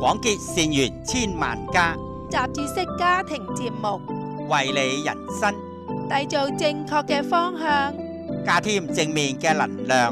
廣結善緣千萬家， 雜誌式家庭節目， 為你人生締造正確嘅方向， 加添正面嘅能量。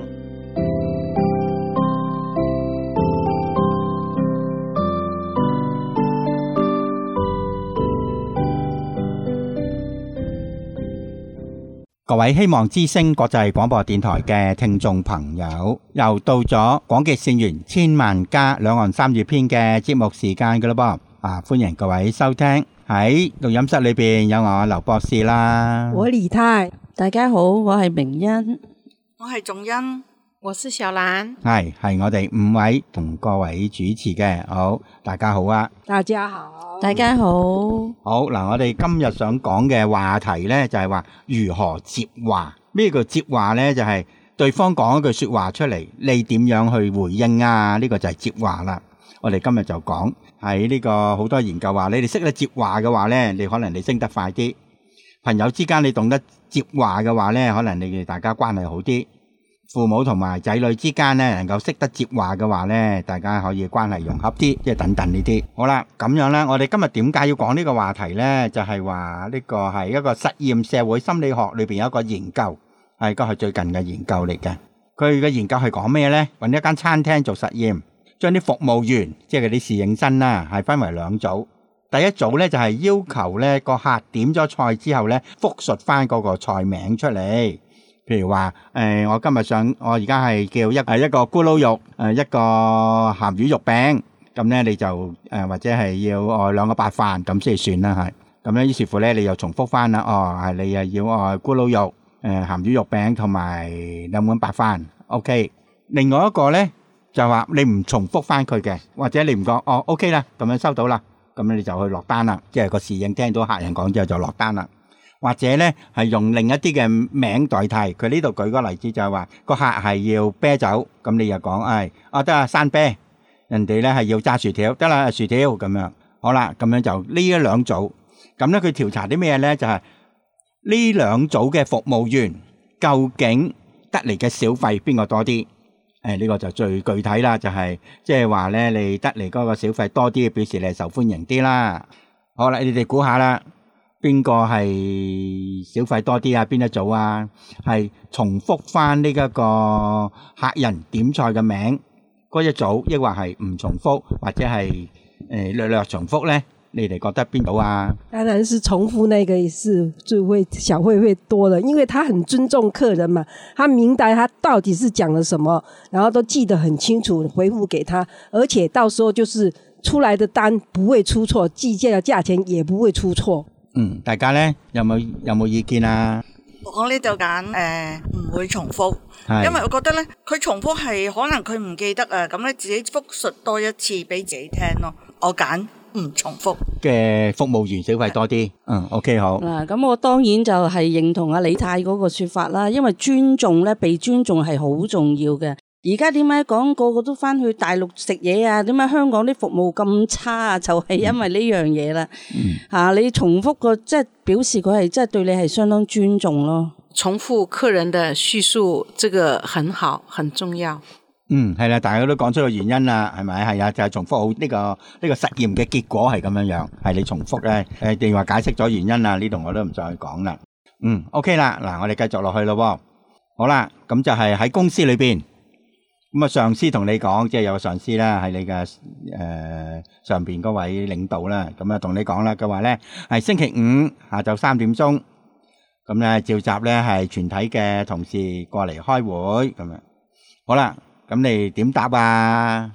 各位希望之聲國際廣播電台嘅聽眾朋友，又到咗廣結善緣千萬家兩岸三語篇嘅節目時間㗎喇噃，歡迎各位收聽。喺錄音室裏邊有我劉博士啦， 我李太， 大家好，我係明欣， 我係仲欣， 我是小蘭， 係我哋5位同各位主持嘅。好，大家好啊， 大家好， 大家好。 好嗱，我哋今日想講嘅話題呢，就係話如何接話。咩叫接話呢？就係對方講一句說話出嚟，你點樣去回應啊？呢個就係接話啦。我哋今日就講喺呢個好多研究話，你哋識得接話嘅話呢，你可能你升得快啲。朋友之間你懂得接話嘅話呢，可能你哋大家關係好啲。父母同埋仔女之間呢，能夠識得接話嘅話呢，大家可以關係融洽啲，即係等等呢啲。好啦，咁樣呢，我哋今日點解要講呢個話題呢？就係話呢個係一個實驗社會心理學裏邊有一個研究，係個係最近嘅研究嚟嘅。佢嘅研究係講咩呢？揾一間餐廳做實驗，將啲服務員即係嗰啲侍應生啦，係分為2組。第一組呢，就係要求呢個客點咗菜之後呢，複述翻嗰個菜名出嚟。譬如話我今日我而家係叫一個咕嚕肉，一個鹹魚肉餅，咁咧你就或者係要2個白飯咁先算啦，係咁咧。於是乎咧，你又重複翻啦，係你又要咕嚕肉、鹹魚肉餅同埋2碗白飯。OK， 另外一個咧就話你唔重複翻佢嘅，或者你唔講OK 啦，咁樣收到啦，咁咧你就去落單啦，即係個侍應聽到客人講之後就落單啦。或者咧係用另一啲嘅名代替，佢呢度舉個例子就係話個客係要啤酒，咁你又講得啦山啤，人哋咧係要炸薯條，得啦薯條咁樣。好啦，咁樣就呢一兩組，咁咧佢調查啲咩咧？就係呢兩組嘅服務員究竟得嚟嘅小費邊個多啲？呢個就最具體啦，就係即係話咧你得嚟嗰個小費多啲，表示你係受歡迎啲啦。好啦，你哋估下啦。邊個係小費多啲啊？邊一組啊？係重複翻呢一個客人點菜嘅名嗰一組，抑或係唔重複，或者係略略重複呢？你哋覺得邊組啊？ 當然是重複那個是最會小費會多的，因為他很尊重客人嘛，他明白他到底是講了什麼，然後都記得很清楚，回復給他，而且到時候就是出來的單不會出錯，計價的價錢也不會出錯。 大家咧有冇意見啊？ 我呢度揀唔會重複，因為我覺得咧佢重複係可能佢唔記得啊，咁咧自己複述多一次俾自己聽咯。我揀唔重複嘅服務員小費多啲。OK 好。 嗱，咁我當然就係認同阿李太嗰個說法啦，因為尊重咧，被尊重係好重要嘅。而家點解講個個都翻去大陸食嘢啊？點解香港啲服務咁差啊？就係因為呢樣嘢啦。你重複個即係表示佢係即係對你係相當尊重咯。 重複客人的敘述，這個很好，很重要。 係啦，大家都講出個原因啦，係咪？係啊，就係重複好呢個實驗嘅結果係咁樣樣，係你重複咧，定話解釋咗原因啦？呢度我都唔再講啦。OK 啦，嗱，我哋繼續落去咯。好啦，咁就係喺公司裏邊。咁上司同你講，即係有個上司啦，係你嘅上邊嗰位領導啦，咁同你講啦，佢話咧係星期5下晝3點鐘，咁咧召集咧係全體嘅同事過嚟開會咁樣。好啦，咁你點答啊？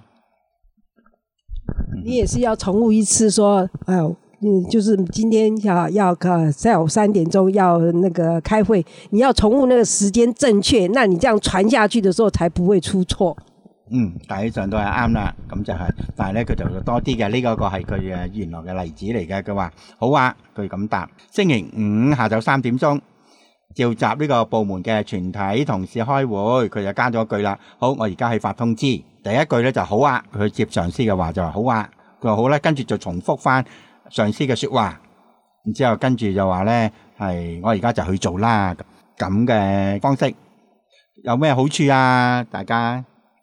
你也是要重複一次說，就是今天要下午3點鐘要那個開會，你要重複那個時間正確，那你這樣傳下去的時候才不會出錯。 大體上都係啱啦，咁就係，但係咧佢就多啲嘅，呢個係佢嘅原來嘅例子嚟嘅。佢話好啊，佢咁答，星期5下晝3點鐘召集呢個部門嘅全體同事開會，佢就加咗一句啦。好，我而家去發通知。第一句咧就好啊，佢接上司嘅話就話好啊，佢話好咧，跟住就重複翻上司嘅說話，然之後跟住就話咧係我而家就去做啦，咁嘅方式有咩好處啊？大家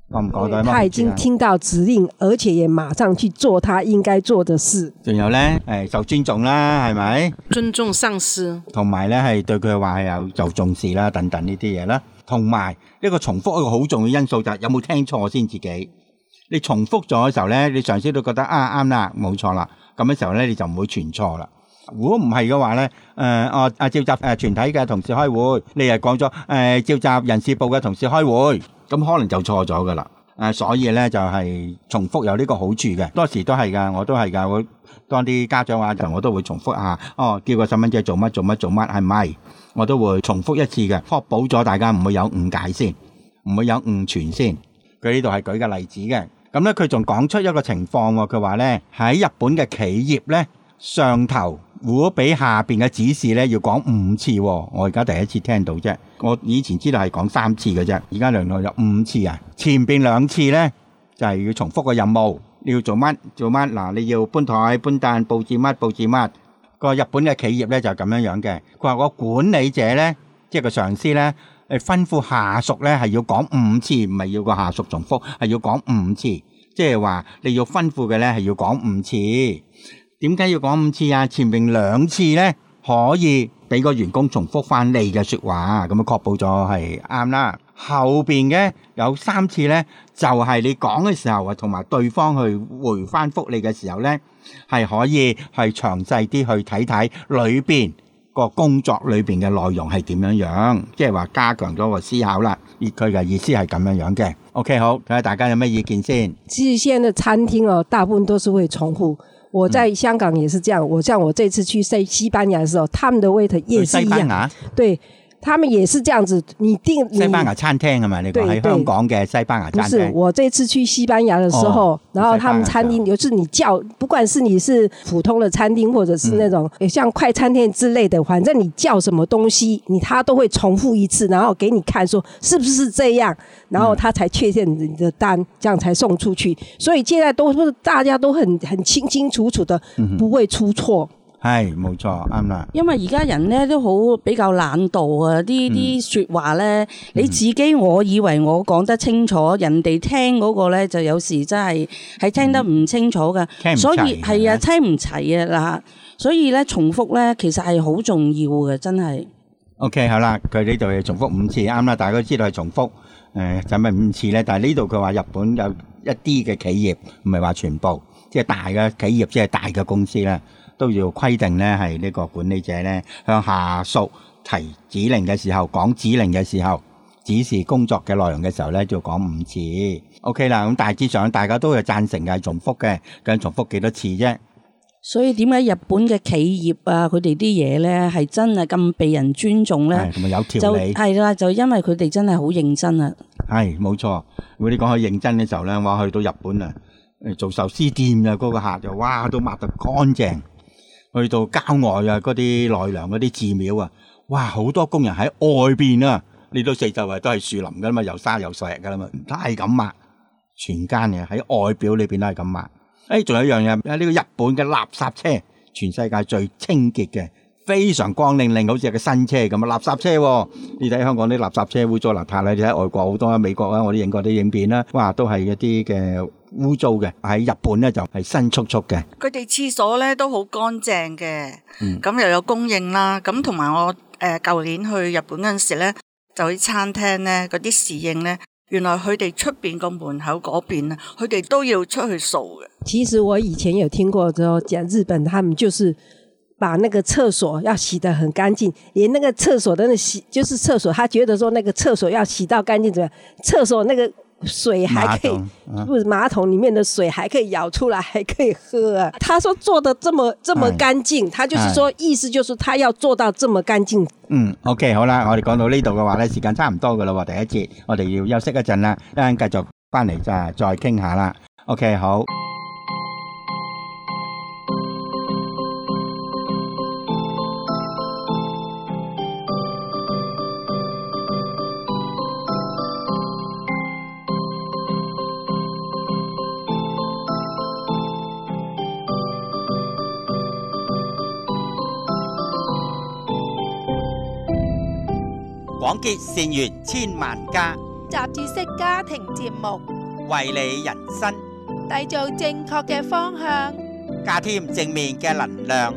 講唔講到？ 他已經聽到指令，而且也馬上去做他應該做的事。 仲有咧，受尊重啦，係咪？ 尊重上司， 同埋咧係對佢嘅話係有重視啦，等等呢啲嘢啦。同埋一個重複一個好重要因素就係有冇聽錯先自己。你重複咗嘅時候咧，你上司都覺得啱啦，冇錯啦，咁嘅時候咧你就唔會傳錯啦。如果唔係嘅話咧，召集全體嘅同事開會，你又講咗召集人事部嘅同事開會，咁可能就錯咗噶啦。所以咧就係重複有呢個好處嘅，多時都係噶，我都係噶，我當啲家長話就我都會重複下，叫個細蚊仔做乜，係咪？我都會重複一次嘅，確保咗大家唔會有誤解先，唔會有誤傳先。佢呢度係舉個例子嘅。咁咧，佢仲講出一個情況喎。佢話咧喺日本嘅企業咧，上頭如果俾下邊嘅指示咧，要講5次喎。我而家第一次聽到啫，我以前知道係講3次嘅啫，而家原來有5次啊。前邊2次咧就係要重複個任務，你要做乜。嗱，你要搬台搬凳，佈置乜。個日本嘅企業咧就咁樣嘅。佢話個管理者咧，即係個上司咧。吩咐下屬咧係要講5次，唔係要個下屬重複，係要講5次。即係話你要吩咐嘅咧係要講5次。點解要講5次啊？前面2次咧可以俾個員工重複翻你嘅說話，咁啊確保咗係啱啦。後邊嘅有3次咧，就係你講嘅時候啊，同埋對方去回翻覆你嘅時候咧，係可以係詳細啲去睇睇裏邊個工作裏邊嘅內容係點樣，即係話加強咗個思考啦。佢嘅意思係咁樣嘅。OK， 好，睇下大家有咩意見先。 其實現在的餐廳大部分都是會重複。我在香港也是這樣。我這次去西班牙的時候，他們的 waiter 也是一樣。西班牙？對。他們也是這樣子， 西班牙餐廳係咪？你講喺香港嘅西班牙餐廳？ 不是，我這次去西班牙的時候，然後他們餐廳就是你叫，不管是你是普通的餐廳，或者是那種像快餐店之類的，反正你叫什麼東西，他都會重複一次，然後給你看說是不是這樣，然後他才確認你的單，這樣才送出去。所以現在都是大家都很清清楚楚的，不會出錯。 係冇錯，啱啦。 因為而家人咧都好比較懶惰啊，啲說話咧，你自己我以為我講得清楚，人哋聽嗰個咧就有時真係聽得唔清楚噶，所以係啊，聽唔齊啊嗱，所以咧重複咧其實係好重要嘅，真係。 OK， 好啦，佢呢度係重複5次，啱啦，大家都知道係重複，就咪5次咧？但係呢度佢話日本有一啲嘅企業，唔係話全部，即係大嘅企業，即係大嘅公司咧。都要規定咧，係呢個管理者咧向下屬提指令嘅時候，講指令嘅時候，指示工作嘅內容嘅時候咧，就要講5次。OK 啦，咁大致上大家都係贊成嘅，係重複嘅，究竟重複幾多次啫？ 所以點解日本嘅企業啊，佢哋啲嘢咧係真係咁被人尊重咧？ 同埋有條理。 係啦，就因為佢哋真係好認真啊。係， 冇錯。如果你講佢認真嘅時候咧，哇，去到日本啊，做壽司店啊，嗰個客就哇都抹得乾淨。去到郊外啊，嗰啲奈良嗰啲寺廟啊，哇，好多工人喺外邊啊，你到四周圍都係樹林噶啦嘛，又沙又石噶啦嘛，都係咁抹，全間嘅喺外表裏邊都係咁抹。仲有一樣嘢，呢個日本嘅垃圾車，全世界最清潔嘅，非常光亮亮，好似係個新車咁啊！垃圾車，你睇香港啲垃圾車污糟邋遢啦，你睇外國好多美國啊，我哋影過啲影片啦，哇，都係一啲嘅污糟嘅。喺日本咧就係新簇簇嘅。 佢哋廁所咧都好乾淨嘅，咁又有供應啦。咁同埋我舊年去日本嗰陣時咧，就去餐廳咧嗰啲侍應咧，原來佢哋出邊個門口嗰邊啊，佢哋都要出去掃嘅。 其實我以前有聽過，就講日本他們就是把那個廁所要洗得很乾淨，連那個廁所的那洗，就是廁所，他覺得說那個廁所要洗到乾淨，怎麼樣？廁所那個水還可以，不是馬桶裡面的水還可以舀出來，還可以喝啊。他說做得這麼乾淨，他就是說意思就是他要做到這麼乾淨。 OK 好啦，我哋講到呢度嘅話咧，時間差唔多噶啦喎，第一節我哋要休息一陣啦，一陣繼續翻嚟再傾下啦。OK 好。 廣結善緣千萬家， 雜誌式家庭節目為你人生締造正確嘅方向。 加添正面嘅能量。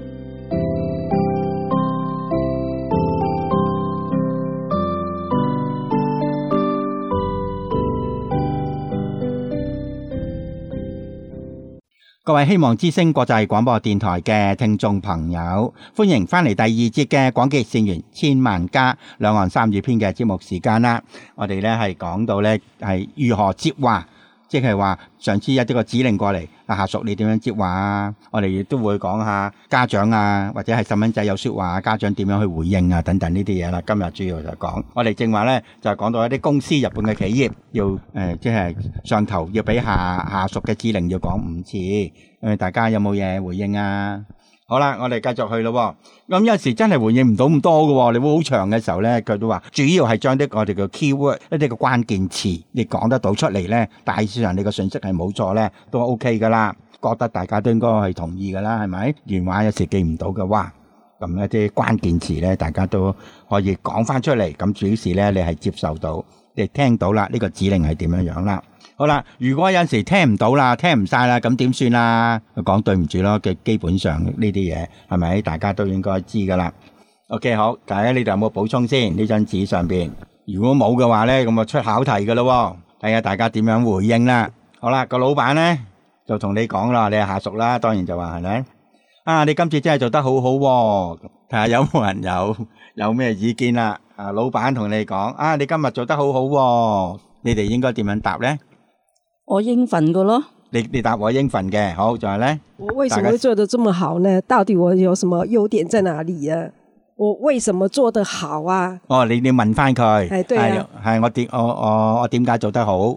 各位希望之聲國際廣播電台嘅聽眾朋友，歡迎翻嚟第二節嘅廣結善緣千萬家兩岸三語篇嘅節目時間啦。我哋咧係講到咧係如何接話，即係話上司一啲個指令過嚟，下屬你點樣接話啊？我哋亦都會講下家長啊，或者係細蚊仔有說話，家長點樣去回應啊，等等呢啲嘢啦。今日主要就講，我哋正話咧就講到一啲公司，日本嘅企業要即係上頭要俾下屬嘅指令要講5次，大家有冇嘢回應啊？好啦，我哋繼續去咯。咁有時真係回應唔到咁多嘅，你會好長嘅時候咧，佢都話主要係將啲我哋嘅 keyword 一啲嘅關鍵詞，你講得到出嚟咧，大致上你個信息係冇錯咧，都 OK 噶啦。覺得大家都應該係同意噶啦，係咪？原話有時記唔到嘅話，咁一啲關鍵詞咧，大家都可以講翻出嚟，咁表示咧你係接受到，你聽到啦，呢個指令係點樣樣啦。好啦，如果有陣時聽唔到啦，聽唔晒啦，咁點算啦？講對唔住咯，嘅基本上呢啲嘢係咪大家都應該知噶啦 ？OK， 好，大家呢度有冇補充先？呢張紙上邊，如果冇嘅話咧，咁我出考題噶咯，睇下大家點樣回應啦。好啦，個老闆咧就同你講啦，你係下屬啦，當然就話係咪？啊，你今次真係做得好好喎，睇下有冇人有咩意見啦。啊，老闆同你講，啊，你今日做得好好喎，你哋應該點樣答咧？ 我應份嘅咯。 你答我應份嘅，好，仲有咧？ 我為什麼會做得這麼好呢？到底我有什麼優點在哪裏啊？我為什麼做得好啊？ 哦，你問翻佢， 係對啊， 係我點解做得好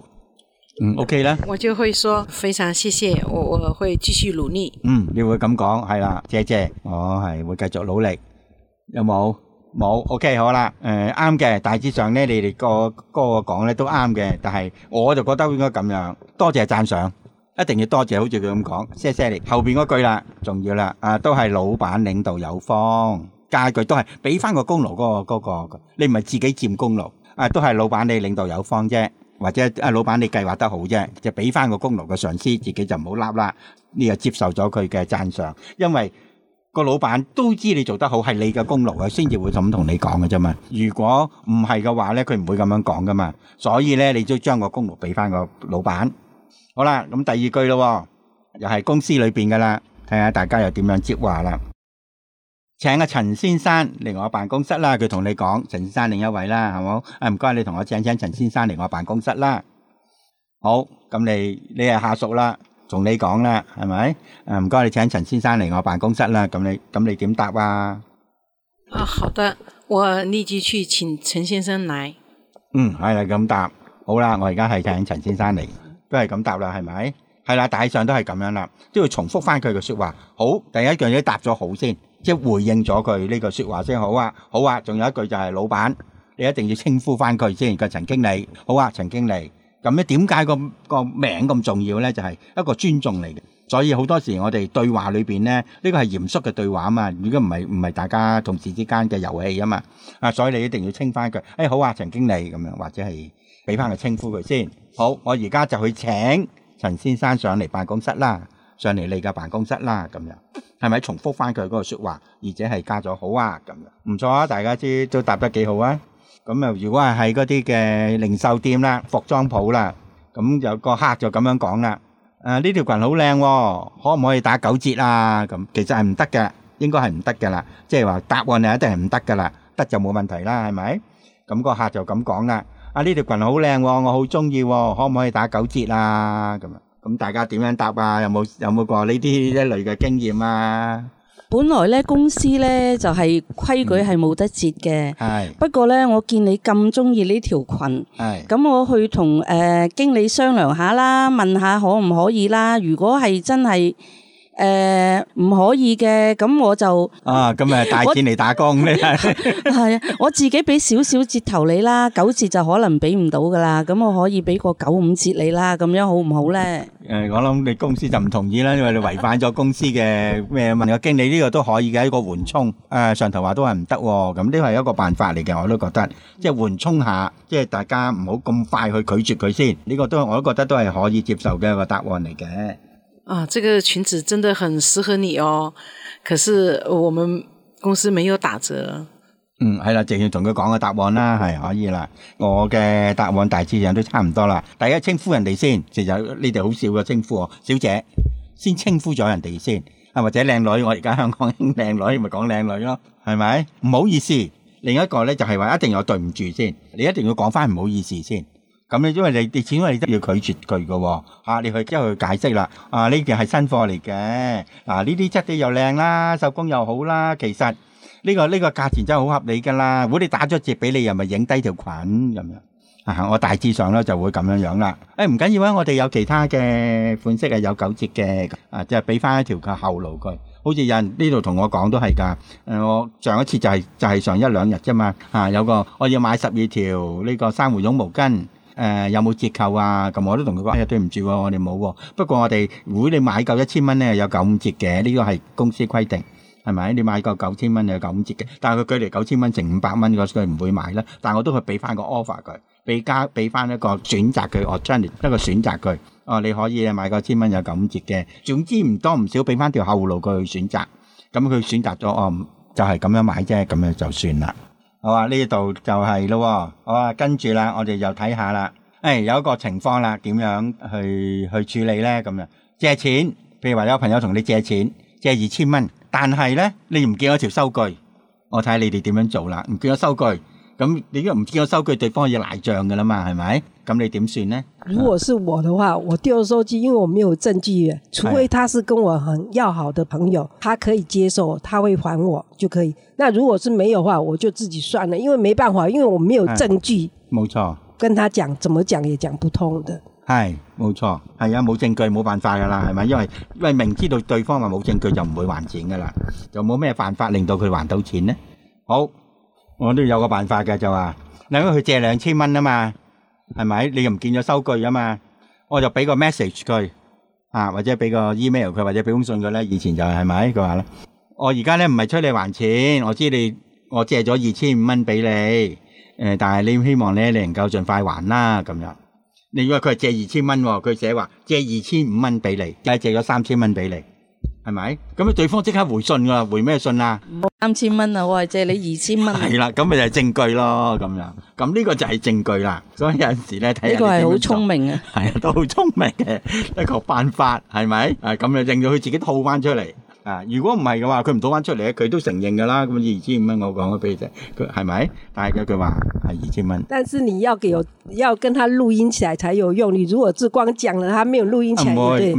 ？OK 啦。 我就會說非常謝謝，我會繼續努力。 你會咁講，係啦，謝謝，我係會繼續努力。有冇？冇 OK 好啦，啱嘅，大致上咧，你哋個講咧都啱嘅，但係我就覺得應該咁樣，多謝讚賞，一定要多謝，好似佢咁講，謝謝你。後邊嗰句啦，重要啦，都係老闆領導有方，加一句都係俾翻個功勞嗰個，你唔係自己佔功勞，都係老闆你領導有方啫，或者老闆你計劃得好啫，就俾翻個功勞個上司，自己就唔好笠啦，你就接受咗佢嘅讚賞，因為個老闆都知你做得好係你嘅功勞啊，先至會咁同你講嘅啫嘛。如果唔係嘅話咧，佢唔會咁樣講噶嘛。所以咧，你都將個功勞俾翻個老闆。好啦，咁第二句咯，又係公司裏邊噶啦，睇下大家又點樣接話啦。請阿陳先生嚟我辦公室啦，佢同你講，陳先生另一位啦，係冇？唔該，你同我請陳先生嚟我辦公室啦。好，咁你係下屬啦。同你講啦，係咪？唔該，你請陳先生嚟我辦公室啦。咁你點答啊？ 好的，我立即去請陳先生嚟。 係啦，咁答。好啦，我而家係請陳先生嚟，都係咁答啦，係咪？係啦，大上都係咁樣啦，都要重複翻佢嘅說話。好，第一樣嘢答咗好先，即係回應咗佢呢個說話先好啊。好啊，仲有一句就係老闆，你一定要稱呼翻佢先，個陳經理。好啊，陳經理。咁咧，點解個名咁重要咧？就係一個尊重嚟嘅。所以好多時我哋對話裏邊咧，呢個係嚴肅嘅對話啊嘛。如果唔係大家同事之間嘅遊戲啊嘛。所以你一定要稱翻佢。好啊，陳經理咁樣，或者係俾翻個稱呼佢先。好，我而家就去請陳先生上嚟辦公室啦，上嚟你嘅辦公室啦，咁樣係咪重複翻佢嗰個說話，而且係加咗好啊咁樣？唔錯啊，大家知都答得幾好啊！咁如果係喺嗰啲嘅零售店啦、服裝鋪啦，咁有個客就咁樣講啦。呢條裙好靚喎，可唔可以打9折啊？咁其實係唔得嘅，應該係唔得㗎啦。即係話答案係一定係唔得㗎啦，得就冇問題啦，係咪？咁個客就咁講啦。呢條裙好靚喎，我好中意喎，可唔可以打9折啊？咁大家點樣答啊？有冇過呢啲一類嘅經驗啊？ 本來咧公司咧就係規矩係冇得折嘅，不過咧我見你咁中意呢條裙，咁我去同經理商量下啦，問下可唔可以啦。如果係真係唔可以嘅，咁我就咁啊大錢嚟打工咧， 係啊，我自己俾少少折頭你啦，9折就可能俾唔到噶啦，咁我可以俾個95折你啦，咁樣好唔好咧？ 我諗你公司就唔同意啦，因為你違反咗公司嘅咩，問個經理呢個都可以嘅一個緩衝，上頭話都係唔得喎，咁呢個係一個辦法嚟嘅，我都覺得即係緩衝下，即係大家唔好咁快去拒絕佢先，呢個我都覺得都係可以接受嘅一個答案嚟嘅。 這個裙子真的很適合你哦，可是我們公司沒有打折。 係啦，直接同佢講個答案啦，係可以啦。我嘅答案大致上都差唔多啦。第一稱呼人哋先，其實你哋好少嘅稱呼，小姐先稱呼咗人哋先，或者靚女，我而家香港興靚女，咪講靚女咯，係咪？唔好意思，另一個咧就係話一定有對唔住先，你一定要講翻唔好意思先。咁咧，因為你始終你都要拒絕佢嘅，你去之後去解釋啦。呢件係新貨嚟嘅，呢啲質地又靚啦，手工又好啦，其實呢個價錢真係好合理噶啦。如果你打咗折俾你，又咪影低條裙咁樣。我大致上咧就會咁樣啦。唔緊要啊，我哋有其他嘅款式係有9折嘅，即係俾翻一條嘅後路佢。好似有人呢度同我講都係㗎。我上一次就係上1-2日啫嘛。有個我要買12條呢個珊瑚絨毛巾。有冇折扣啊？咁我都同佢講，對唔住喎，我哋冇喎。不過我哋如果你買夠1000蚊咧，有95折嘅，呢個係公司規定，係咪？你買夠9000蚊有95折嘅，但係佢距離9000蚊剩500蚊，佢唔會買啦。但係我都係俾翻個 offer 佢，俾翻一個選擇佢 alternative 一個選擇佢。你可以買夠1000蚊有95折嘅，總之唔多唔少俾翻條後路佢去選擇。咁佢選擇咗，就係咁樣買啫，咁樣就算啦。好啊，呢度就係咯，好啊，跟住啦，我哋又睇下啦。有一個情況啦，點樣去處理咧？咁樣借錢，譬如話有朋友同你借錢，借2000蚊，但係咧你唔見咗條收據，我睇下你哋點樣做啦。唔見咗收據，咁你如果唔見咗收據，對方要賴賬噶啦嘛，係咪？咁你點算呢？ 如果是我的話，我丟收據，因為我沒有證據，除非他是跟我很要好的朋友，他可以接受，他會還我就可以。那如果是沒有的話，我就自己算了，因為沒辦法，因為我沒有證據。 冇錯， 跟他講，怎麼講也講不通的。 係冇錯，係啊，冇證據冇辦法噶啦，係咪？因為明知道對方話冇證據就唔會還錢噶啦，就冇咩辦法令到佢還到錢呢？好，我都有個辦法嘅，就話你因為佢借2000蚊啊嘛。係咪？你又唔見咗收據啊嘛？我就俾個 message 佢，或者俾個 email 佢，或者俾封信佢咧。以前就係咪？佢話咧，我而家咧唔係催你還錢，我知我借咗2500蚊俾你，但係你希望咧你能夠盡快還啦咁樣。你以為佢係借2000蚊，佢寫話借2500蚊俾你，但係借咗3000蚊俾你。係咪？咁啊，對方即刻回信噶，回咩信啊 ？3000蚊啊，我係借你2000蚊。 係啦，咁咪就係證據咯，咁樣。咁呢個就係證據啦。所以有陣時咧，睇下呢個係好聰明啊，係啊，都好聰明嘅一個辦法，係咪？咁就令到佢自己套翻出嚟。如果唔係嘅話，佢唔套翻出嚟咧，佢都承認噶啦。咁2500蚊，我講咗俾你聽，佢係咪？但係佢話係2000蚊。 但是你要跟他錄音起來才有用。你如果是光講了，他沒有錄音起來，對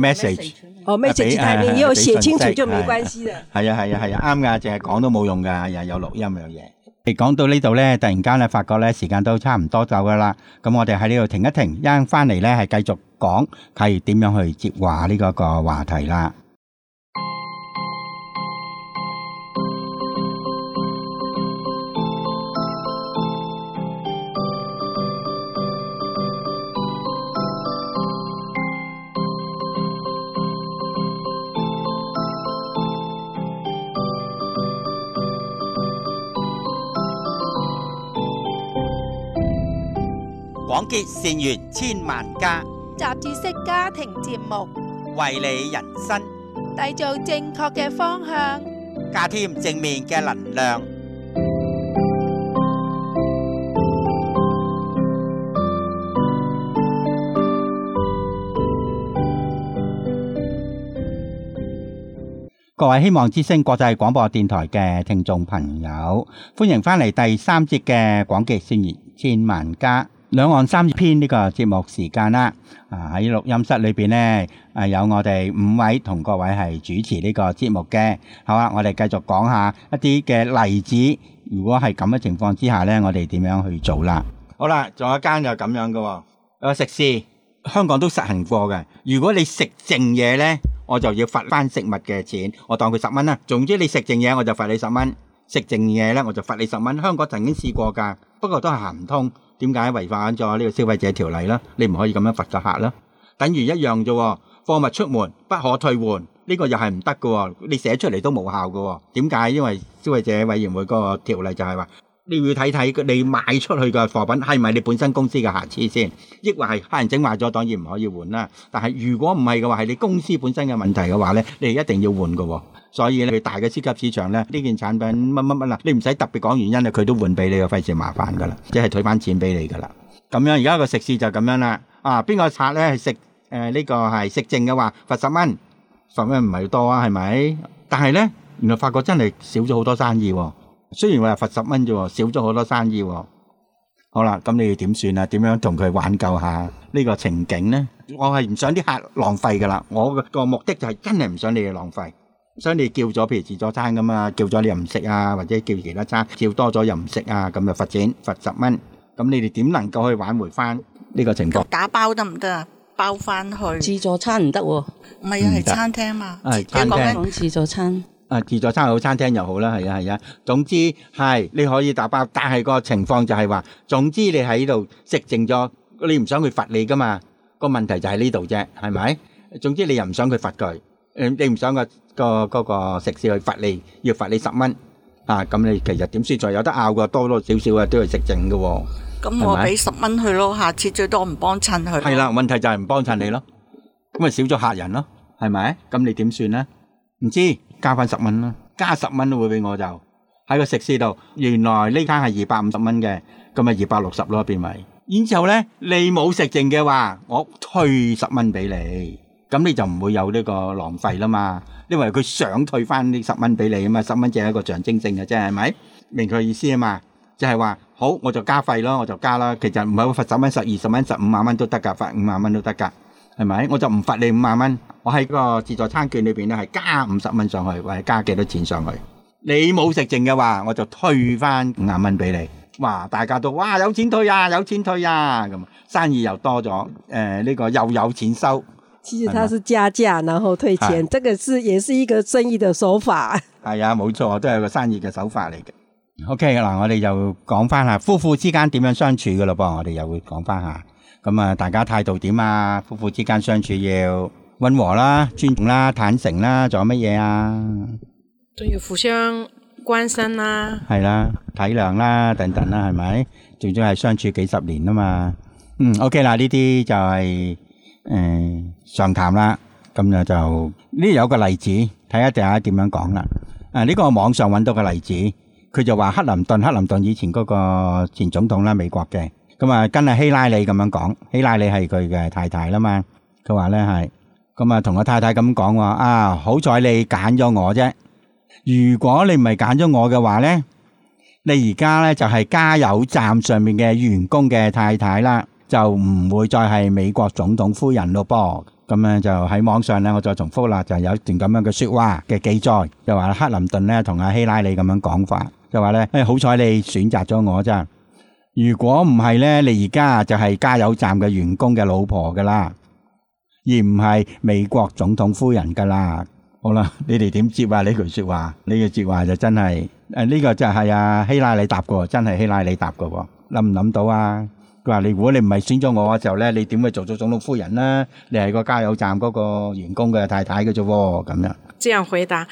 message 台面也有寫清楚就沒關係啦。係啊，啱噶，淨係講都冇用噶，又有錄音有嘢。講到呢度咧，突然間咧發覺咧時間都差唔多走噶啦。咁我哋喺呢度停一停，一陣翻嚟咧係繼續講係點樣去接話呢個話題啦。廣結善緣千萬家， 雜誌式家庭節目， 為你人生締造正確嘅方向， 加添正面嘅能量。各位希望之聲國際廣播電台嘅聽眾朋友，歡迎翻嚟第3節嘅廣結善緣千萬家兩岸三篇呢個節目時間啦。喺錄音室裏邊呢，有我哋5位同各位係主持呢個節目嘅。好啦，我哋繼續講下一啲嘅例子。如果係咁嘅情況之下呢，我哋點樣去做啦？好啦，仲有一間就咁樣嘅，有個食肆，香港都實行過嘅。如果你食剩嘢呢， 我就要罰翻食物嘅錢，我當佢10蚊啦。總之你食剩嘢我就罰你10蚊，食剩嘢咧我就罰你10蚊。香港曾經試過㗎，不過都係行唔通。點解？違反咗呢個消費者條例啦，你唔可以咁樣罰個客啦。等於一樣啫喎，貨物出門不可退換，呢個又係唔得㗎喎，你寫出嚟都冇效㗎喎。點解？因為消費者委員會嗰個條例就係話，你要睇睇你賣出去嘅貨品係咪你本身公司嘅瑕疵先，抑或係客人整壞咗，當然唔可以換啦。但係如果唔係嘅話，係你公司本身嘅問題嘅話咧，你一定要換㗎喎。所以咧，大嘅超級市場咧，呢件產品乜乜乜啦，你唔使特別講原因啦，佢都換俾你嘅，費事麻煩㗎啦，即係退翻錢俾你㗎啦。咁樣而家個食肆就咁樣啦。邊個賊咧係食呢個係食剩嘅話，罰10蚊，10蚊唔係多啊，係咪？但係咧，原來發覺真係少咗好多生意喎。雖然話罰10蚊啫喎，少咗好多生意喎。好啦，咁你哋點算啊？點樣同佢挽救下呢個情景咧？我係唔想啲客浪費㗎啦。我個目的就係真係唔想你哋浪費。所以你叫咗譬如自助餐咁啊，叫咗你又唔食啊，或者叫其他餐叫多咗又唔食啊，咁就罰錢罰10蚊。咁你哋點能夠去挽回翻呢個情況？ 打包得唔得啊？包翻去自助餐唔得喎， 唔係啊，係餐廳嘛。 係餐廳講自助餐。 自助餐好，餐廳又好啦，係啊。總之係你可以打包，但係個情況就係話，總之你喺度食剩咗，你唔想佢罰你噶嘛？個問題就喺呢度啫，係咪？總之你又唔想佢罰佢，你唔想個食肆去罰你，要罰你10蚊啊！咁你其實點算？仲有得拗嘅，多多少少啊都係食剩嘅喎。 咁我俾10蚊佢咯，下次最多唔幫襯佢。 係啦，問題就係唔幫襯你咯，咁咪少咗客人咯，係咪？咁你點算咧？唔知加翻10蚊啦，加10蚊都會俾我就喺個食肆度。原來呢間係250蚊嘅，咁咪260咯變為。然之後咧，你冇食剩嘅話，我退10蚊俾你，咁你就唔會有呢個浪費啦嘛。因為佢想退翻呢10蚊俾你啊嘛，10蚊只係一個象徵性嘅啫，係咪？明佢意思啊嘛，就係話好我就加費咯，我就加啦。其實唔係罰10蚊、20蚊、15萬蚊都得㗎，罰5萬蚊都得㗎，係咪？我就唔罰你5萬蚊，我喺個自助餐券裏邊咧係加50蚊上去，或者加幾多錢上去。你冇食剩嘅話，我就退翻5萬蚊俾你。哇！大家都哇有錢退啊，有錢退啊，咁生意又多咗，呢個又有錢收。 其實它是加價然後退錢，這個也是一個生意的手法。 係啊，冇錯，都係個生意嘅手法嚟嘅。OK 嗱，我哋又講翻下夫婦之間點樣相處嘅咯噃，我哋又會講翻下。咁啊，大家態度點啊？夫婦之間相處要溫和啦、尊重啦、坦誠啦，仲有乜嘢啊？ 仲要互相關心啦， 係啦，體諒啦，等等啦，係咪？最終係相處幾十年啊嘛。OK 啦，呢啲就係常談啦。咁就呢有個例子，睇下大家點樣講啦。呢個網上揾到個例子，佢就話克林頓以前嗰個前總統啦，美國嘅。咁啊，跟阿希拉里咁樣講，希拉里係佢嘅太太啦嘛。佢話咧係，咁啊同個太太咁講話啊，好彩你揀咗我啫。如果你唔係揀咗我嘅話咧，你而家咧就係加油站上面嘅員工嘅太太啦，就唔會再係美國總統夫人咯噃。咁樣就喺網上咧，我再重複啦，就有一段咁樣嘅說話嘅記載，就話克林頓咧同阿希拉里咁樣講法，就話咧好彩你選擇咗我咋，如果唔係咧，你而家就係加油站嘅員工嘅老婆噶啦，而唔係美國總統夫人噶啦。好啦，你哋點接啊？呢句說話，呢句說話就真係呢個就係阿希拉里答嘅，真係希拉里答嘅，諗唔諗到啊？佢話：如果你唔係選咗我嘅時候咧，你點會做咗總統夫人呢？你係個加油站嗰個員工嘅太太嘅啫喎，咁樣。 這樣回答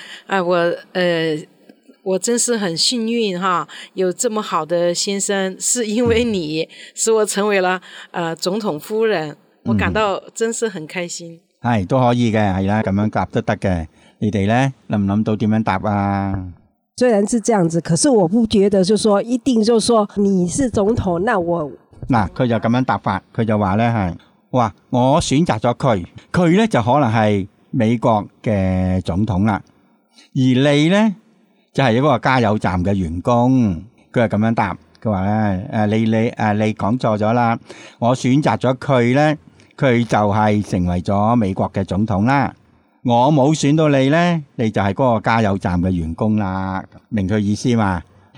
我真是很幸運哈，有這麼好的先生，是因為你使我成為了總統夫人，我感到真是很開心。 係都可以嘅，係啦，咁樣答都得嘅。你哋咧諗唔諗到點樣答啊？ 雖然是這樣子，可是我不覺得就說一定就說你是總統，那我嗱，佢就咁樣答法，佢就話咧係，話我選擇咗佢，佢咧就可能係美國嘅總統啦，而你咧就係一個加油站嘅員工。佢係咁樣答，佢話咧你講錯咗啦，我選擇咗佢咧，佢就係成為咗美國嘅總統啦。我冇選到你咧，你就係嗰個加油站嘅員工啦。明佢意思嘛？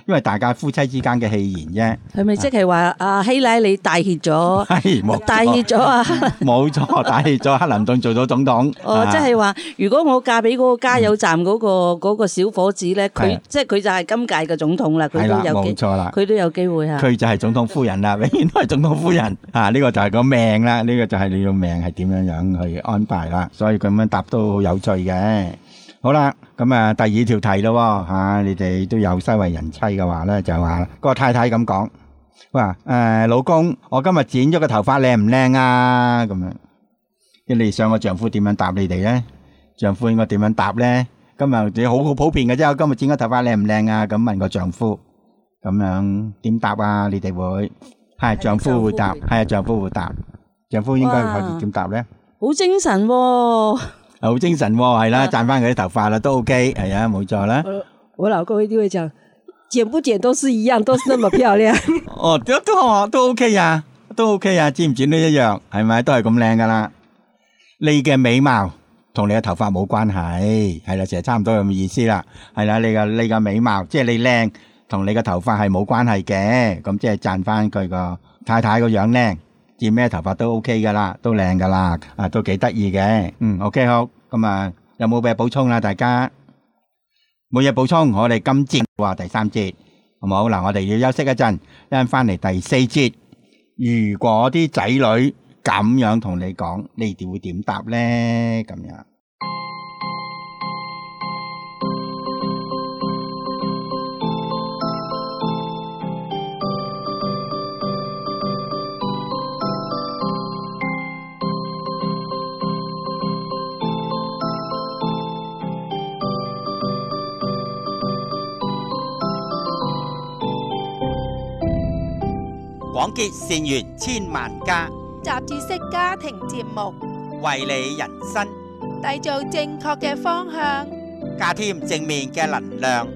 因為大家夫妻之間嘅戲言啫。 係咪即係話阿希拉里帶挈咗？ 係冇錯帶挈咗啊！ 冇錯，帶挈咗克林頓做咗總統。 哦，即係話，如果我嫁俾嗰個加油站嗰個小伙子咧，佢即係佢就係今屆嘅總統啦，佢係啦， 都有機， 冇錯啦。 佢都有機會啊！ 佢就係總統夫人啦，永遠都係總統夫人啊！呢個就係個命啦，呢個就係你個命係點樣樣去安排啦。所以咁樣答都好有趣嘅。好啦，咁啊第二條題咯嚇，你哋都有西為人妻嘅話咧，就話個太太咁講，話老公，我今日剪咗個頭髮靚唔靚啊？咁樣，你哋想個丈夫點樣答你哋咧？丈夫應該點樣答咧？今日你好普遍嘅啫，我今日剪個頭髮靚唔靚啊？咁問個丈夫，咁樣點答啊？你哋會係丈夫會答，係啊，丈夫會答，丈夫應該可以點答咧？ 好精神喎！ 好精神喎，係啦，賺翻佢啲頭髮啦，都 OK，係啊，冇錯啦。 我老公一定會講，剪不剪都是一樣，都是那麼漂亮。 哦，都 OK 啊，都 OK 啊，剪唔剪都一樣，係咪？都係咁靚噶啦。你嘅美貌同你嘅頭髮冇關係，係啦，成日差唔多咁嘅意思啦。係啦，你嘅美貌，即係你靚，同你嘅頭髮係冇關係嘅，咁即係賺翻佢個太太個樣靚。剪咩頭髮都 OK 噶啦，都靚噶啦，啊都幾得意嘅。OK 好，咁啊有冇咩補充啦？大家冇嘢補充，我哋今節話第三節，好唔好？嗱，我哋要休息一陣，一陣翻嚟第四節。如果啲仔女咁樣同你講，你哋會點答咧？咁樣。廣結善緣千萬家， 雜誌式家庭節目， 為你人生締造正確嘅方向， 加添正面嘅能量。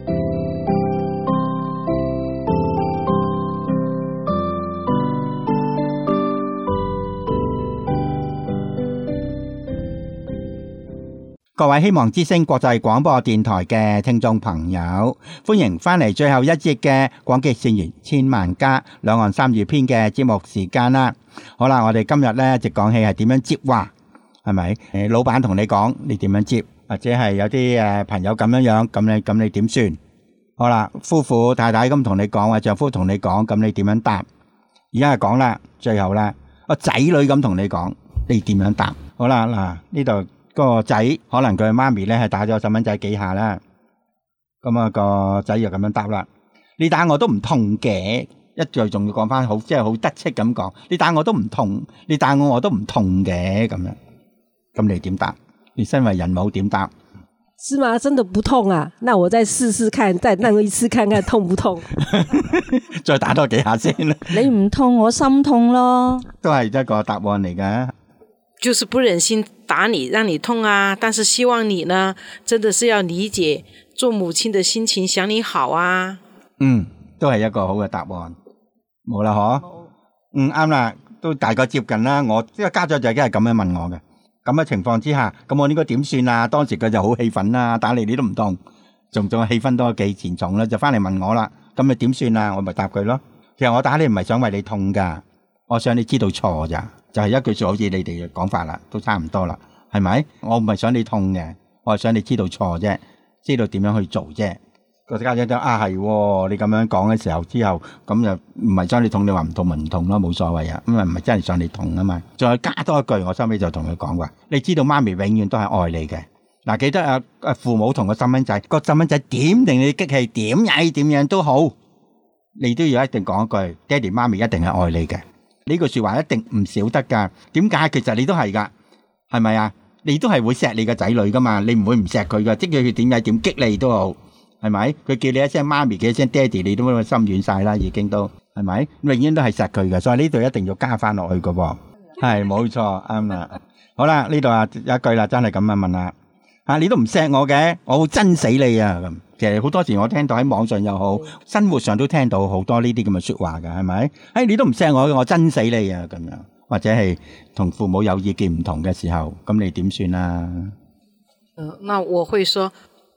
各位希望之聲國際廣播電台嘅聽眾朋友，歡迎翻嚟最後一節嘅廣結善緣千萬家兩岸三語篇嘅節目時間啦。好啦，我哋今日咧就講起係點樣接話，係咪？老闆同你講，你點樣接？或者係有啲朋友咁樣樣，咁你點算？好啦，夫婦太太咁同你講，或者丈夫同你講，咁你點樣答？而家係講啦，最後啦，個仔女咁同你講，你點樣答？好啦，嗱呢度。個仔可能佢媽咪咧係打咗細蚊仔幾下啦，咁啊個仔就咁樣答啦。你打我都唔痛嘅，一句仲要講翻好，即係好得戚咁講。你打我都唔痛，你打我都唔痛嘅咁樣。咁你點答？你身為人母點答？ 是嗎？真的不痛啊？那我再試試看，再弄一次看看痛不痛？ 再打多幾下先啦。 你唔痛，我心痛咯。 都係一個答案嚟㗎。 就是不忍心打你，讓你痛啊！但是希望你呢，真的是要理解做母親的心情，想你好啊。 都係一個好嘅答案。冇啦，嗬。啱啦，都大概接近啦。我即係家長就已經係咁樣問我嘅。咁嘅情況之下，咁我應該點算啊？當時佢就好氣憤啦，打你都唔痛，仲氣氛都幾嚴重啦，就翻嚟問我啦。咁你點算啊？我咪答佢咯。其實我打你唔係想為你痛噶，我想你知道錯咋。就係一句說好似你哋嘅講法啦，都差唔多啦，係咪？我唔係想你痛嘅，我係想你知道錯啫，知道點樣去做啫。個家長就係你咁樣講嘅時候之後，咁就唔係想你痛，你話唔痛咪唔痛咯，冇所謂啊。咁啊唔係真係想你痛啊嘛。再加多一句，我收尾就同佢講話，你知道媽咪永遠都係愛你嘅。嗱，記得父母同個細蚊仔，個細蚊仔點令你激氣，點曳點樣都好，你都要一定講一句，爹哋媽咪一定係愛你嘅。呢句說話一定唔少得噶，點解？其實你都係噶，係咪啊？你都係會錫你個仔女噶嘛，你唔會唔錫佢噶，即係佢點解點激你都好，係咪？佢叫你一聲媽咪，叫一聲爹哋，你都心軟晒啦，已經都係咪？永遠都係錫佢嘅，所以呢度一定要加翻落去噶喎。係冇錯，啱啦。好啦，呢度有一句啦，真係咁樣問啦，你都唔錫我嘅，我會憎死你啊！咁其實好多時我聽到喺網上又好，生活上都聽到好多呢啲咁嘅說話噶，係咪？你都唔錫我嘅，我憎死你啊！咁樣或者係同父母有意見唔同嘅時候，咁你點算啊？ 那我會說，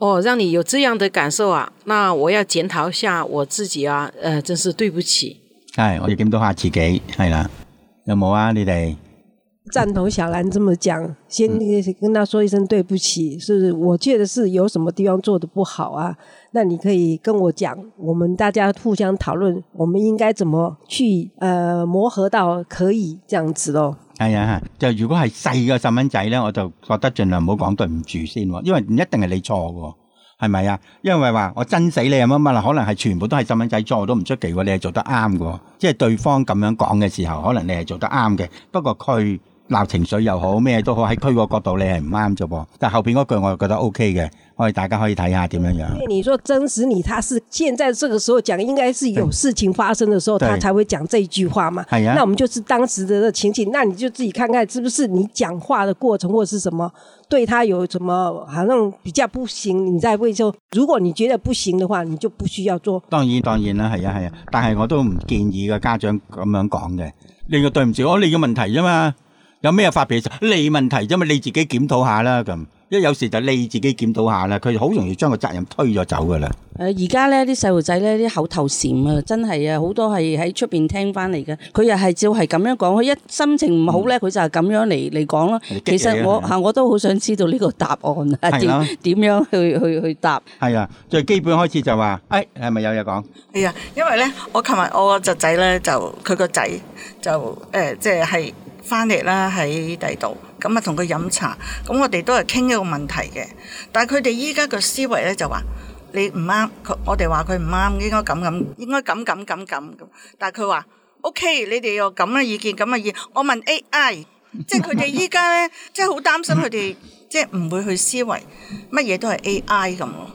哦，讓你有這樣的感受啊，那我要檢討一下我自己啊，真是對不起。 係，我哋檢討下自己，係啦，有冇啊？你哋贊同小蘭這麼講，先跟他說一聲對不起，是我覺得是有什麼地方做得不好啊，那你可以跟我講，我們大家互相討論，我們應該怎麼去磨合到可以這樣子咯。 係啊，就如果係細嘅細蚊仔咧，我就覺得盡量唔好講對唔住先喎，因為唔一定係你錯嘅，係咪啊？因為話我憎死你啊乜乜啦，可能係全部都係細蚊仔錯都唔出奇喎，你係做得啱嘅，即係對方咁樣講嘅時候，可能你係做得啱嘅，不過佢鬧情緒又好咩都好，喺佢個角度你係唔啱啫噃，但後邊嗰句我就覺得 OK 嘅，我哋大家可以睇下點樣樣。 因為你說真實你，他是現在這個時候講，應該是有事情發生的時候，他才會講這一句話嘛。係啊，那我們就是當時的情景，那你就自己看看，是不是你講話的過程或是什麼，對他有什麼好像比較不行，你再會說，如果你覺得不行的話，你就不需要做。當然啦，係啊，但係我都唔建議個家長咁樣講嘅。你個對唔住，你嘅問題啫嘛。有咩發脾氣？你問題啫嘛，你自己檢討下啦咁。因為有時就你自己檢討下啦，佢好容易將個責任推咗走噶啦。 而家咧啲細路仔咧啲口頭禪啊，真係啊，好多係喺出邊聽翻嚟嘅。佢又係照係咁樣講，佢一心情唔好咧，佢就係咁樣嚟講咯。其實我都好想知道呢個答案啊，點樣去答？係啊，最基本開始就話，係咪有嘢講？ 係啊，因為咧，我琴日我個侄仔咧就佢個仔就即係翻嚟啦喺第度，咁啊同佢飲茶，咁我哋都係傾一個問題嘅。但係佢哋依家個思維咧就話你唔啱，我哋話佢唔啱，應該咁，應該咁。但係佢話 OK， 你哋有咁嘅意見咁嘅意見，我問 AI， 即係佢哋依家咧，即係好擔心佢哋即係唔會去思維，乜嘢都係 AI 咁咯。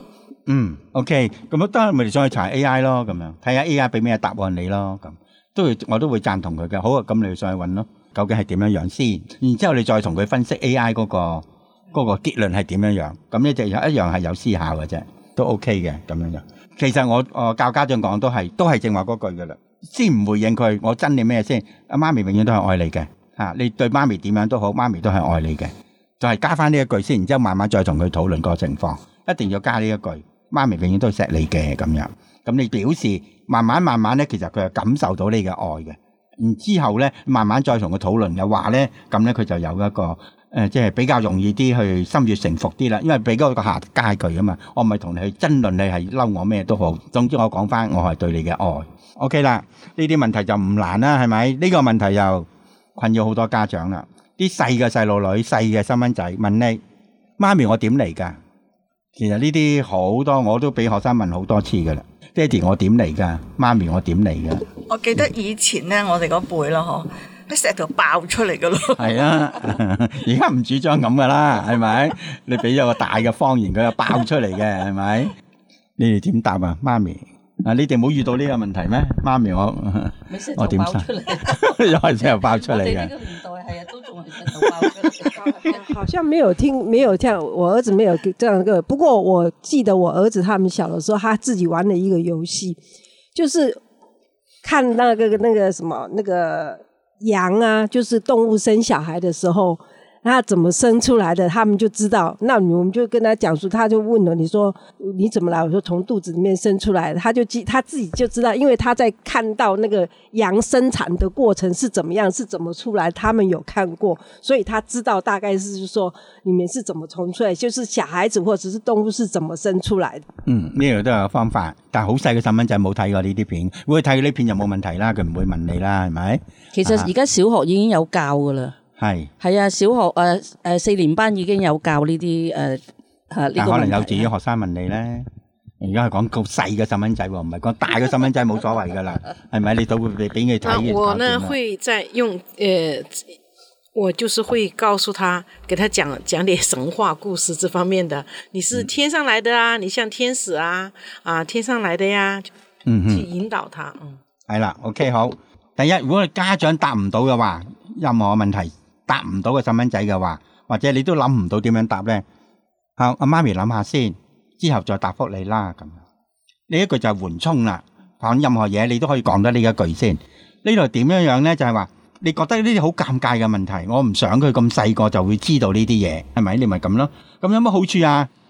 OK， 咁得咪哋再去查 AI 咯，咁樣睇下 AI 俾咩答案你咯，咁我都會贊同佢嘅。好啊，咁你哋再去揾咯。究竟係點樣樣先？然之後你再同佢分析 AI 嗰個結論係點樣樣，咁呢就一樣係有思考嘅啫，都 OK 嘅咁樣樣。其實我教家長講都係正話嗰句噶啦，先唔回應佢，我憎你咩先？阿媽咪永遠都係愛你嘅，你對媽咪點樣都好，媽咪都係愛你嘅，就係加翻呢一句先，然之後慢慢再同佢討論個情況，一定要加呢一句，媽咪永遠都錫你嘅咁樣。咁你表示慢慢咧，其實佢係感受到你嘅愛嘅。然之後咧，慢慢再同佢討論嘅話咧，咁咧佢就有一個即係比較容易啲去心悅誠服啲啦。因為俾嗰個下階句啊嘛，我唔係同你去爭論你係嬲我咩都好，總之我講翻我係對你嘅愛。OK 啦，呢啲問題就唔難啦，係咪？呢個問題又困擾好多家長啦。啲細嘅細路女、細嘅細蚊仔問你媽咪我點嚟㗎？其實呢啲好多我都俾學生問好多次㗎啦。爹哋我點嚟㗎？媽咪我點嚟㗎？ 我記得以前咧，我哋嗰輩咯，嗬，啲石頭爆出嚟㗎咯。係啊，而家唔主張咁㗎啦，係咪？你俾咗個大嘅方言，佢就爆出嚟嘅，係咪？你哋點答啊？媽咪啊，你哋冇遇到呢個問題咩？媽咪我點晒？又係石頭爆出嚟嘅。我哋呢個年代係啊，都仲係石頭爆出嚟。 好像沒有聽，我兒子沒有這樣一個。不過我記得我兒子他們小的時候，他自己玩了一個遊戲，就是看那個什麼那個羊啊，就是動物生小孩的時候，他怎麼生出來的，他們就知道。那我們就跟他講述，他就問了，你說你怎麼來？我說從肚子裡面生出來的，他自己就知道，因為他在看到那個羊生產的過程是怎麼樣，是怎麼出來，他們有看過，所以他知道大概是說裡面是怎麼衝出來，就是小孩子或者是動物是怎麼生出來的。 呢個都有方法，但係好細嘅細蚊仔冇睇過呢啲片，如果睇呢啲片就冇問題啦，佢唔會問你啦，係咪？ 其實而家小學已經有教㗎啦。係啊，小學4年班已經有教呢啲但可能幼稚園學生問你咧，而家係講咁細嘅細蚊仔喎，唔係講大嘅細蚊仔冇所謂噶啦，係咪？你都會俾佢睇。 我呢會再用我就是會告訴他，給他講點神話故事這方面的。你是天上來的啊，你像天使啊，天上來的呀，去引導他。 係啦，OK 好。第一，如果家長答唔到嘅話，任何問題答唔到嘅細蚊仔嘅話，或者你都諗唔到點樣答咧，阿媽咪諗下先，之後再答覆你啦。咁呢一句就係緩衝啦。講任何嘢你都可以講得呢一句先。呢度點樣樣咧？就係話你覺得呢啲好尷尬嘅問題，我唔想佢咁細個就會知道呢啲嘢，係咪？你咪咁咯。咁有乜好處啊？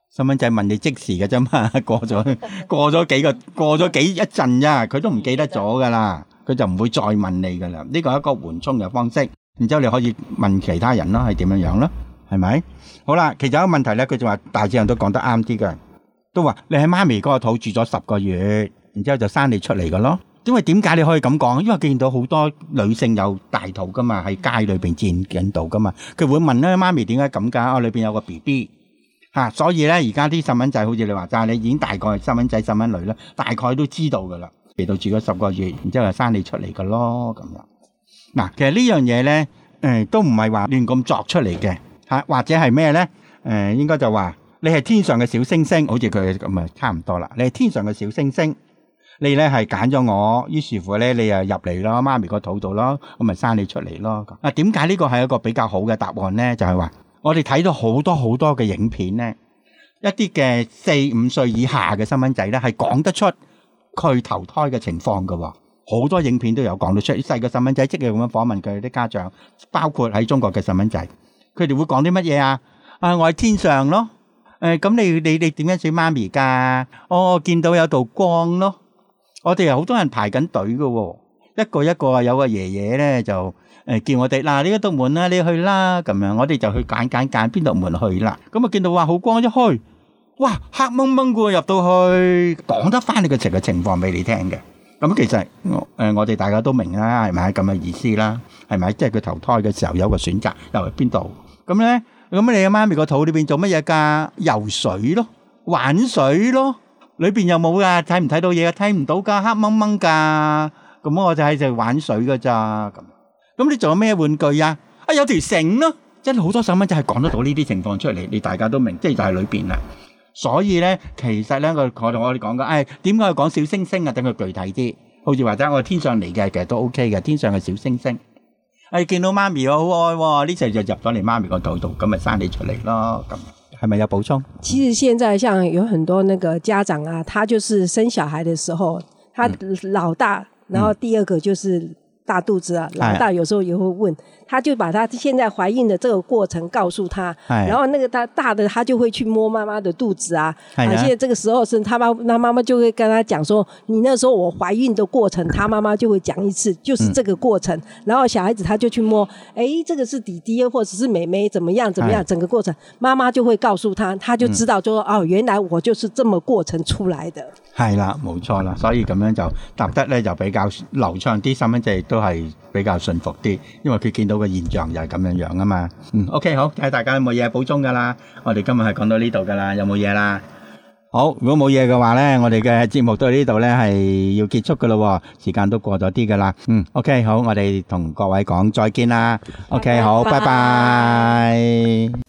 細蚊仔問你即時嘅啫嘛，過咗幾一陣咋，佢都唔記得咗噶啦，佢就唔會再問你噶啦。呢個係一個緩衝嘅方式，然之後你可以問其他人咯，係點樣咯，係咪？好啦，其實有一個問題咧，佢就話大致上都講得啱啲嘅，都話你喺媽咪嗰個肚住咗10個月，然之後就生你出嚟嘅咯。因為點解你可以咁講？因為見到好多女性有大肚噶嘛，喺街裏邊見到噶嘛，佢會問咧媽咪點解咁㗎？裏邊有個 BB 嚇，所以咧而家啲細蚊仔好似你話齋，你已經大概係細蚊仔細蚊女啦，大概都知道㗎啦。嚟到住咗10個月，然之後就生你出嚟㗎咯咁樣。嗱，其實呢樣嘢咧都唔係話亂咁作出嚟嘅嚇，或者係咩咧？應該就話你係天上嘅小星星，好似佢咁啊，差唔多啦。你係天上嘅小星星。你咧係揀咗我，於是乎咧你又入嚟咯，媽咪個肚度咯，我咪生你出嚟咯。啊，點解呢個係一個比較好嘅答案咧？就係話我哋睇到好多嘅影片咧，一啲嘅4、5歲以下嘅細蚊仔咧係講得出佢投胎嘅情況㗎喎，好多影片都有講到出。細個細蚊仔即係咁樣訪問佢啲家長，包括喺中國嘅細蚊仔，佢哋會講啲乜嘢啊？我喺天上咯。咁你點樣選媽咪㗎？我見到有道光咯。我哋有好多人排緊隊嘅喎，一個一個有個爺爺咧就叫我哋嗱呢一道門啦，你去啦咁樣，我哋就去揀邊道門去啦。咁啊見到話好光一開，哇黑掹掹嘅喎，入到去講得翻你個情況俾你聽嘅。咁其實我哋大家都明啦，係咪咁嘅意思啦？係咪？即係佢投胎嘅時候有個選擇，又去邊度？咁咧，咁你嘅媽咪個肚裏邊做乜嘢㗎？游水咯，玩水咯。裏邊有冇噶？睇唔睇到嘢？睇唔到噶，黑掹掹噶。咁我就喺度玩水噶咋咁你仲有咩玩具啊？有條繩咯。真係好多細蚊仔係講得到呢啲情況出嚟，你大家都明，即係就係裏邊啦。所以咧，其實咧，我同我哋講嘅，點解要講小星星啊？等佢具體啲，好似或者我天上嚟嘅，其實都 OK 嘅，天上嘅小星星。見到媽咪好愛喎，呢時就入咗嚟媽咪個肚度，咁咪生你出嚟咯。咁係咪有補充？ 其實現在像有很多那個家長啊，他就是生小孩的時候，他老大，然後第二個就是大肚子啊，老大有時候也會問，他就把他現在懷孕的這個過程告訴他，然後那個他大的他就會去摸媽媽的肚子啊，而且這個時候是他媽媽就會跟他講說，你那時候我懷孕的過程，他媽媽就會講一次，就是這個過程，然後小孩子他就去摸，這個是弟弟或者是妹妹怎麼樣，整個過程媽媽就會告訴他，他就知道就說原來我就是這麼過程出來的。 係啦，冇錯啦，所以咁樣就答得咧就比較流暢啲，細蚊仔亦都係比較順服啲，因為佢見到個現象就係咁樣樣啊嘛。OK 好，睇下大家有冇嘢補充噶啦，我哋今日係講到呢度噶啦，有冇嘢啦？好，如果冇嘢嘅話咧，我哋嘅節目到呢度咧係要結束噶咯，時間都過咗啲噶啦。OK 好，我哋同各位講再見啦。OK 好，拜拜。